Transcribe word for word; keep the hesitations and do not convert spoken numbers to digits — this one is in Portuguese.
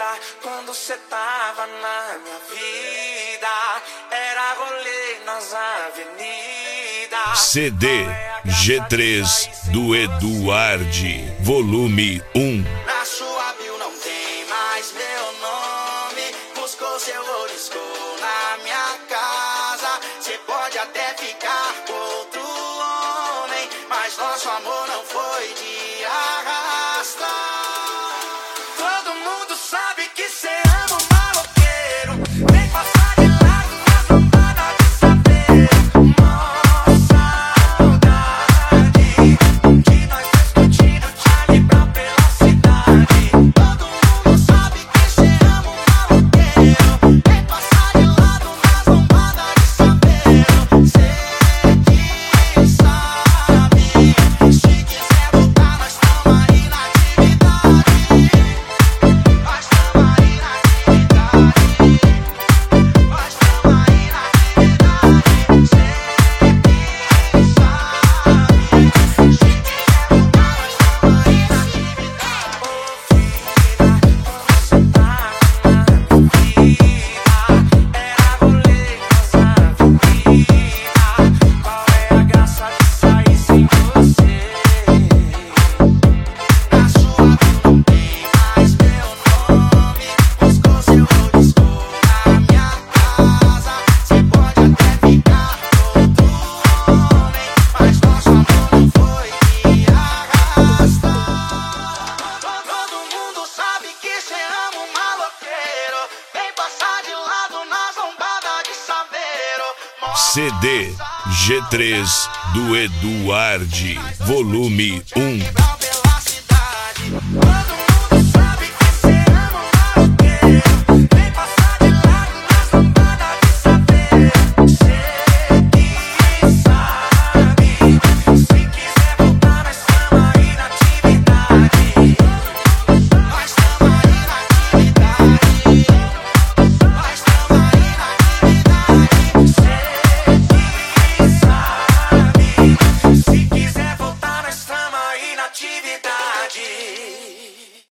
quando cê tava na minha vida, era rolê nas avenidas. C D G três do Eduardi, volume um. Na sua bio não tem mais meu nome, buscou seu oliscou na minha casa. Cê pode até ficar com outro homem, mas nosso amor não foi de arrasta. Todo mundo sabe que cê ama um maloqueiro, vem passar de lado nas lambadas de saber. Nossa saudade de nós discutindo Charlie Brown pela cidade. Todo mundo sabe que cê ama um maloqueiro, vem passar de lado nas lambadas de saber. Cê que sabe, se quiser voltar nós tamo aí na atividade. Nós tamo aí na atividade. Nós tamo aí na atividade. Cê que sabe, se quiser voltar nós tamo aí na atividade. Ô filha, quando cê tava na minha vida, era rolê nas avenidas. Qual é a graça de sair sem você? Na sua bio não tem mais meu nome, buscou seu oliscou na minha casa. Cê pode até ficar com outro homem, mas nosso amor não foi de arrasta. Todo mundo sabe que cê ama um maloqueiro, vem passar de lado nas lombadas de saveiro. C D G três do Eduardi, volume um. Pela cidade.